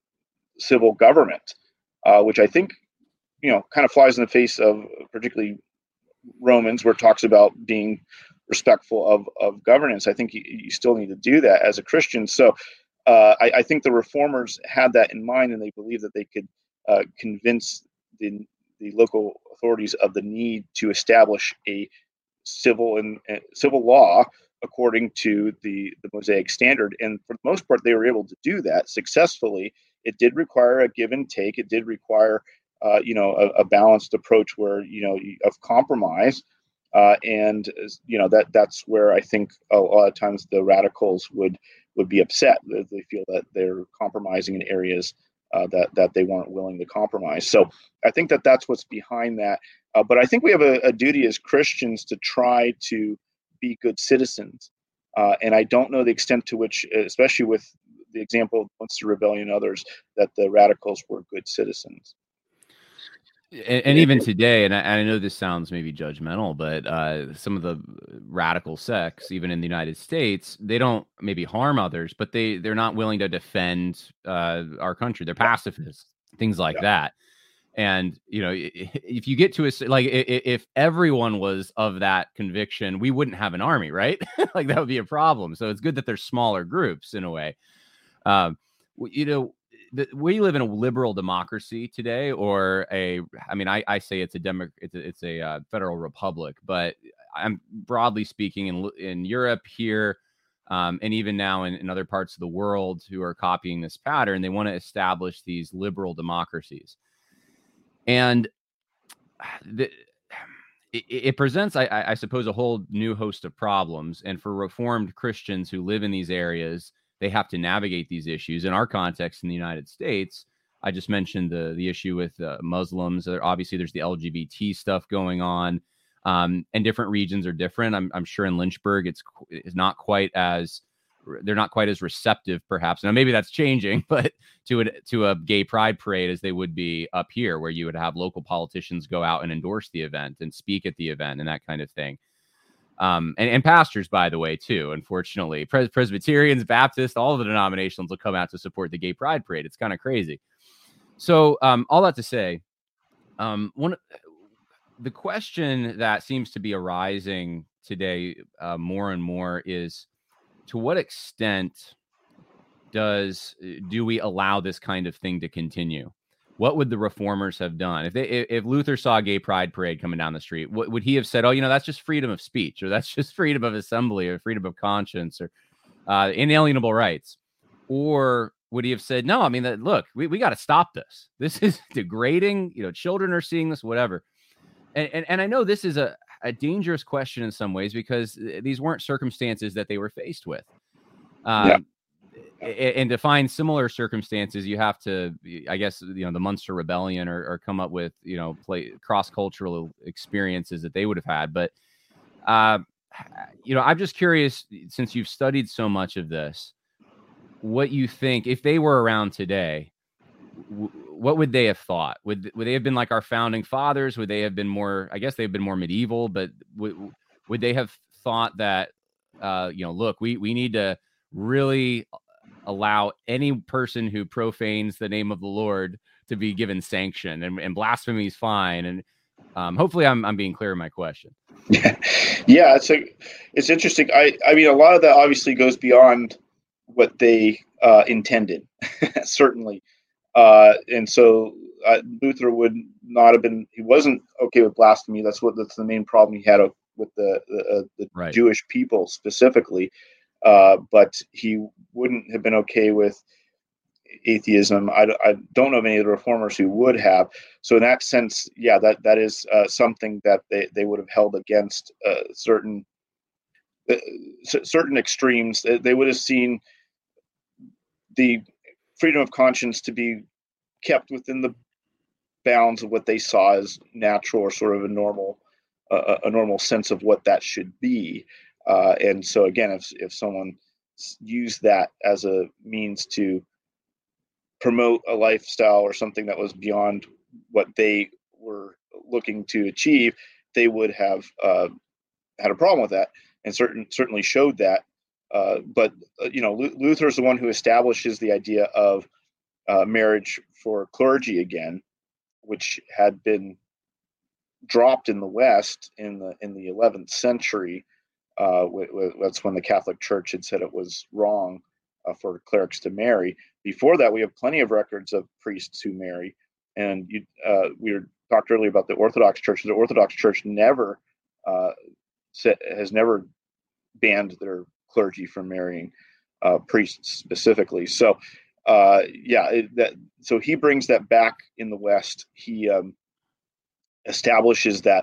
civil government, uh, which I think, you know, kind of flies in the face of particularly Romans, where it talks about being respectful of, of governance. I think you, you still need to do that as a Christian. So uh, I, I think the Reformers had that in mind, and they believed that they could uh, convince the, the local authorities of the need to establish a civil and uh, civil law according to the, the Mosaic standard. And for the most part, they were able to do that successfully. It did require a give and take. It did require Uh, you know, a, a balanced approach where, you know, of compromise. Uh, and, you know, that that's where I think a lot of times the radicals would would be upset. They feel that they're compromising in areas uh, that, that they weren't willing to compromise. So I think that that's what's behind that. Uh, but I think we have a, a duty as Christians to try to be good citizens. Uh, and I don't know the extent to which, especially with the example of Munster Rebellion and others, that the radicals were good citizens. And, and even today, and I, I know this sounds maybe judgmental, but uh, some of the radical sects, even in the United States, they don't maybe harm others, but they, they're not willing to defend uh, our country. They're pacifists, things like yeah. that. And, you know, if you get to a, like, if everyone was of that conviction, we wouldn't have an army, right? Like, that would be a problem. So it's good that there's smaller groups in a way. Um, you know, The, we live in a liberal democracy today, or a, I mean, I, I say it's a demo, it's a, it's a uh, federal republic, but I'm broadly speaking in in Europe here, um, and even now in, in other parts of the world who are copying this pattern, they want to establish these liberal democracies, and the, it, it presents, I, I suppose, a whole new host of problems. And for Reformed Christians who live in these areas, they have to navigate these issues. In our context in the United States, I just mentioned the the issue with uh, Muslims. Obviously, there's the L G B T stuff going on, um, and different regions are different. I'm, I'm sure in Lynchburg, it's it's not quite as they're not quite as receptive, perhaps. Now, maybe that's changing, but to a to a gay pride parade as they would be up here, where you would have local politicians go out and endorse the event and speak at the event and that kind of thing. Um, and, and pastors, by the way, too, unfortunately, Pres- Presbyterians, Baptists, all of the denominations will come out to support the gay pride parade. It's kind of crazy. So um, all that to say, Um, one, the question that seems to be arising today uh, more and more is, to what extent does do we allow this kind of thing to continue? What would the reformers have done if they if Luther saw a gay pride parade coming down the street? What would he have said? Oh, you know, that's just freedom of speech, or that's just freedom of assembly, or freedom of conscience, or uh, inalienable rights? Or would he have said, no, I mean, that, look, we, we got to stop this. This is degrading. You know, children are seeing this, whatever. And and, and I know this is a, a dangerous question in some ways, because these weren't circumstances that they were faced with. Um, yeah. And to find similar circumstances, you have to, I guess, you know, the Munster Rebellion, or, or come up with, you know, play cross-cultural experiences that they would have had. But, uh, you know, I'm just curious, since you've studied so much of this, what you think, if they were around today, w- what would they have thought? Would would they have been like our founding fathers? Would they have been more, I guess they've been more medieval, but w- would they have thought that, uh, you know, look, we, we need to really allow any person who profanes the name of the Lord to be given sanction, and, and blasphemy is fine. And um, hopefully I'm, I'm being clear in my question. Yeah, yeah, it's a, it's interesting. I, I mean, a lot of that obviously goes beyond what they uh, intended, certainly. Uh, and so uh, Luther would not have been, he wasn't okay with blasphemy. That's what, that's the main problem he had with the, the, uh, the right. Jewish people specifically. Uh, but he wouldn't have been okay with atheism. I, I don't know of any of the reformers who would have. So in that sense, yeah, that that is uh, something that they, they would have held against uh, certain uh, certain extremes. They, they would have seen the freedom of conscience to be kept within the bounds of what they saw as natural, or sort of a normal uh, a normal sense of what that should be. Uh, and so again, if if someone used that as a means to promote a lifestyle or something that was beyond what they were looking to achieve, they would have uh, had a problem with that, and certain certainly showed that. Uh, but uh, you know, L- Luther is the one who establishes the idea of uh, marriage for clergy again, which had been dropped in the West in the in the eleventh century. Uh, w- w- that's when the Catholic Church had said it was wrong uh, for clerics to marry. Before that, we have plenty of records of priests who marry. And you, uh, we were talked earlier about the Orthodox Church. The Orthodox Church never uh, set, has never banned their clergy from marrying uh, priests specifically. So, uh, yeah, it, that so he brings that back in the West. He um, establishes that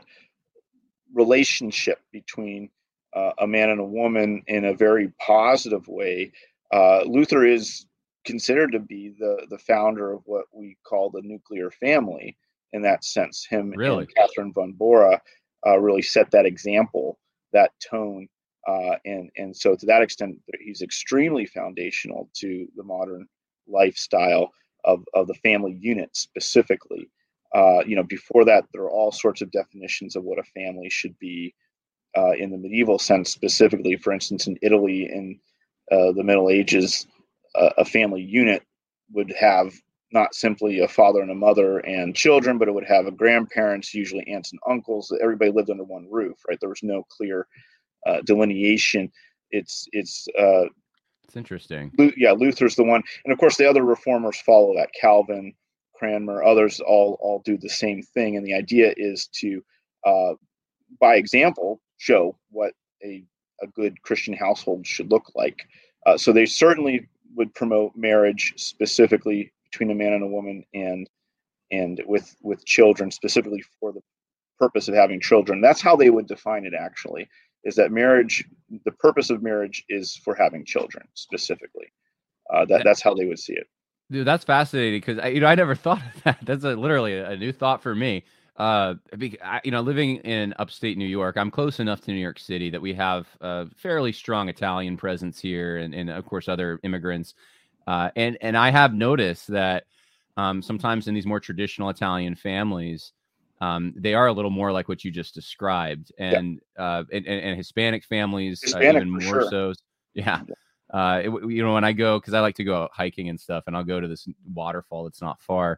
relationship between uh, a man and a woman in a very positive way. Uh, Luther is considered to be the the founder of what we call the nuclear family in that sense. Him Really? and Catherine von Bora uh, really set that example, that tone, uh, and and so to that extent, he's extremely foundational to the modern lifestyle of of the family unit specifically. Uh, you know, before that, there are all sorts of definitions of what a family should be uh, in the medieval sense, specifically. For instance, in Italy in uh, the Middle Ages, uh, a family unit would have not simply a father and a mother and children, but it would have a grandparents, usually aunts and uncles. Everybody lived under one roof, right? There was no clear uh, delineation. It's it's uh, it's interesting. Yeah, Luther's the one, and of course the other reformers follow that. Calvin, Cranmer, others all all do the same thing, and the idea is to, uh, by example, show what a a good Christian household should look like. Uh, so they certainly would promote marriage specifically between a man and a woman, and and with with children, specifically for the purpose of having children. That's how they would define it, actually, is that marriage, the purpose of marriage is for having children specifically. Uh, that that's how they would see it. Dude, that's fascinating, because you know I never thought of that. That's a, literally a, a new thought for me. Uh, I, you know, living in upstate New York, I'm close enough to New York City that we have a fairly strong Italian presence here, and, and of course other immigrants. Uh, and and I have noticed that um, sometimes in these more traditional Italian families, um, they are a little more like what you just described, and yeah. uh, and, and, and Hispanic families Hispanic, uh, even more sure. so. Yeah. Uh, it, you know, when I go, because I like to go out hiking and stuff, and I'll go to this waterfall that's not far,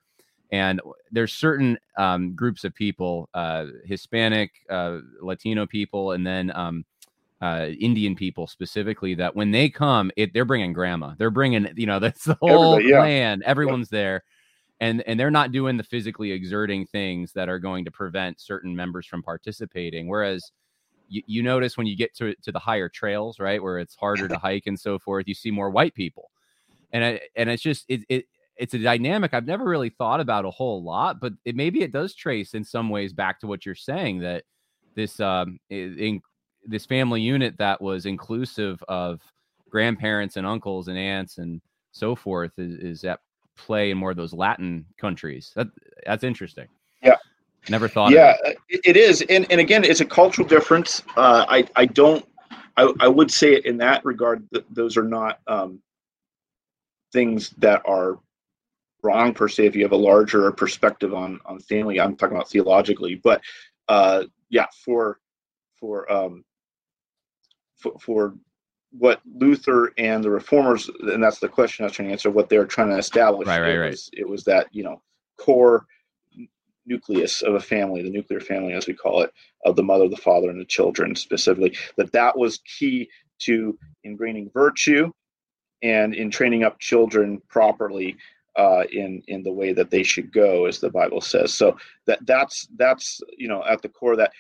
And there's certain um, groups of people, uh, Hispanic, uh, Latino people, and then um, uh, Indian people specifically, that when they come, it, they're bringing grandma. They're bringing, you know, that's the whole Everybody, yeah. clan. Everyone's there. And, and they're not doing the physically exerting things that are going to prevent certain members from participating. Whereas you, you notice when you get to, to the higher trails, right, where it's harder to hike and so forth, you see more white people. And I, and it's just, it, it, it's a dynamic I've never really thought about a whole lot, but it, maybe it does trace in some ways back to what you're saying, that this, um, in, this family unit that was inclusive of grandparents and uncles and aunts and so forth is, is at play in more of those Latin countries. That, that's interesting. Yeah. Never thought yeah, of it. Yeah, it is. And, and again, it's a cultural difference. Uh, I, I don't, I, I would say in that regard, that those are not um, things that are wrong per se, if you have a larger perspective on, on family. I'm talking about theologically, but uh, yeah, for, for, um, for, for what Luther and the Reformers, and that's the question I was trying to answer, what they're trying to establish. Right, right, it right. was, it was that, you know, core nucleus of a family, the nuclear family, as we call it, of the mother, the father, and the children specifically, that that was key to ingraining virtue and in training up children properly uh, in, in the way that they should go, as the Bible says. So that that's, that's, you know, at the core of that.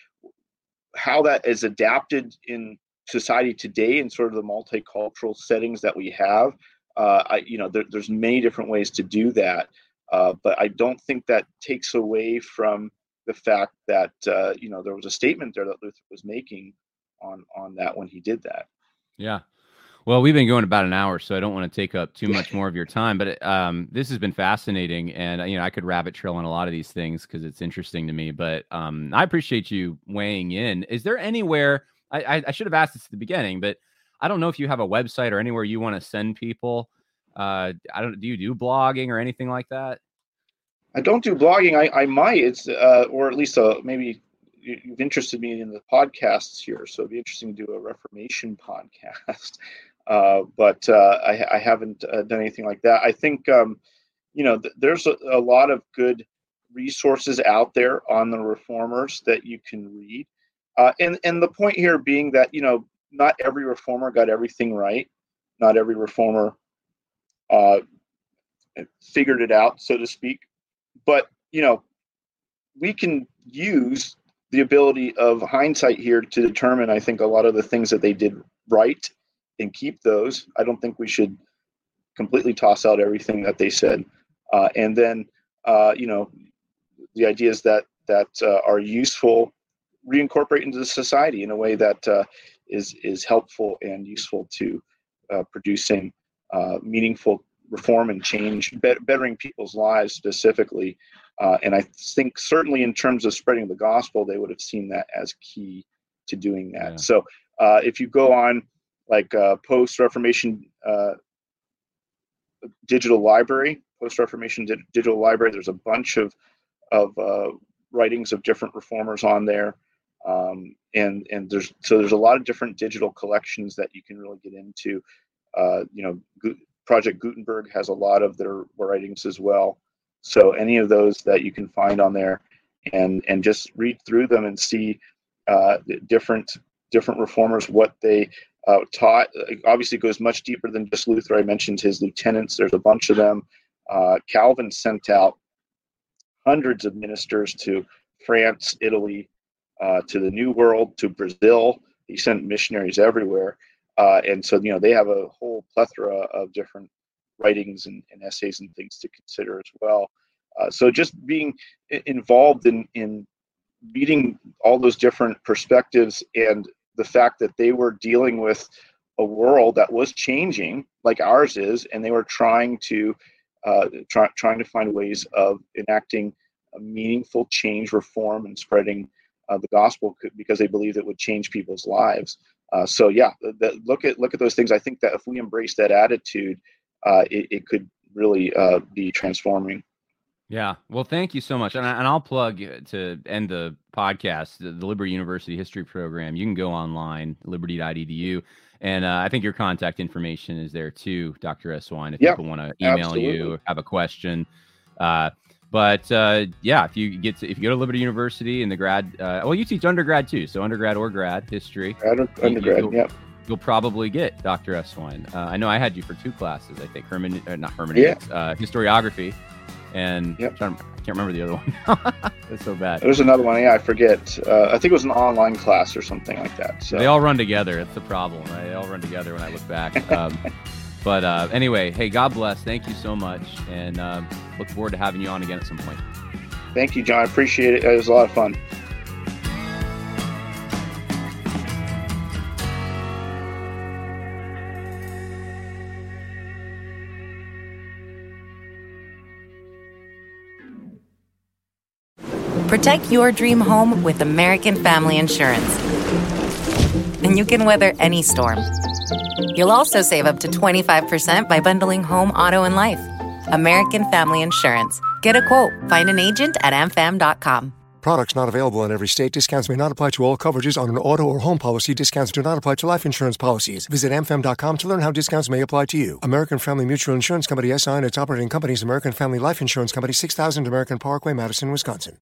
How that is adapted in society today in sort of the multicultural settings that we have, uh, I, you know, there, there's many different ways to do that, uh, but I don't think that takes away from the fact that uh, you know, there was a statement there that Luther was making on on that when he did that. Yeah. Well, we've been going about an hour, so I don't want to take up too much more of your time, but um, this has been fascinating, and you know, I could rabbit trail on a lot of these things because it's interesting to me. But um, I appreciate you weighing in. Is there anywhere I, I, I should have asked this at the beginning, but I don't know if you have a website or anywhere you want to send people? Uh, I don't. Do you do blogging or anything like that? I don't do blogging. I, I might. It's uh, or at least uh, maybe you've interested me in the podcasts here, so it'd be interesting to do a Reformation podcast. Uh, but uh, I, I haven't uh, done anything like that. I think, um, you know, th- there's a, a lot of good resources out there on the Reformers that you can read. Uh, and, and the point here being that, you know, not every Reformer got everything right. Not every Reformer uh, figured it out, so to speak. But, you know, we can use the ability of hindsight here to determine, I think, a lot of the things that they did right and keep those. I don't think we should completely toss out everything that they said. Uh, and then, uh, you know, the ideas that that uh, are useful, reincorporate into the society in a way that uh, is is helpful and useful to uh, producing uh, meaningful reform and change, be- bettering people's lives specifically. Uh, and I think certainly in terms of spreading the gospel, they would have seen that as key to doing that. Yeah. So uh, if you go on like uh, post-Reformation uh, digital library, post-Reformation di- digital library, there's a bunch of of uh, writings of different reformers on there. Um, and and there's so there's a lot of different digital collections that you can really get into. Uh, you know, Gu- Project Gutenberg has a lot of their writings as well. So any of those that you can find on there, and and just read through them and see uh, different different reformers, what they uh, taught. Obviously, it goes much deeper than just Luther. I mentioned his lieutenants. There's a bunch of them. Uh, Calvin sent out hundreds of ministers to France, Italy, uh, to the New World, to Brazil. He sent missionaries everywhere. Uh, and so, you know, they have a whole plethora of different writings and, and essays and things to consider as well. Uh, so just being involved in, in reading all those different perspectives, and the fact that they were dealing with a world that was changing like ours is, and they were trying to uh, try, trying to find ways of enacting a meaningful change, reform, and spreading uh, the gospel because they believed it would change people's lives. Uh, so yeah, the, the, look at look at those things. I think that if we embrace that attitude, uh, it, it could really uh, be transforming. Yeah. Well, thank you so much. And, I, and I'll plug to end the podcast, the, the Liberty University History Program. You can go online, liberty dot e d u. And uh, I think your contact information is there too, Doctor Eswine, if Yeah, people want to email absolutely. you or have a question. Uh, But uh, yeah, if you get to, if you go to Liberty University in the grad, uh, well, you teach undergrad too, so undergrad or grad history. Grad or undergrad, you, yep. You'll probably get Doctor Eswine. Uh, I know I had you for two classes. I think Herman, uh, not hermeneutics, yeah. uh, historiography, and yep. I can't remember the other one. That's so bad. There's another one. Yeah, I forget. Uh, I think it was an online class or something like that. So they all run together. That's the problem. Right? They all run together when I look back. Um, but uh, anyway, hey, God bless. Thank you so much, and uh, look forward to having you on again at some point. Thank you, John. I appreciate it. It was a lot of fun. Protect your dream home with American Family Insurance. And you can weather any storm. You'll also save up to twenty-five percent by bundling home, auto, and life. American Family Insurance. Get a quote. Find an agent at a m fam dot com. Products not available in every state. Discounts may not apply to all coverages on an auto or home policy. Discounts do not apply to life insurance policies. Visit a m fam dot com to learn how discounts may apply to you. American Family Mutual Insurance Company, S I and its operating companies, American Family Life Insurance Company, six thousand American Parkway, Madison, Wisconsin.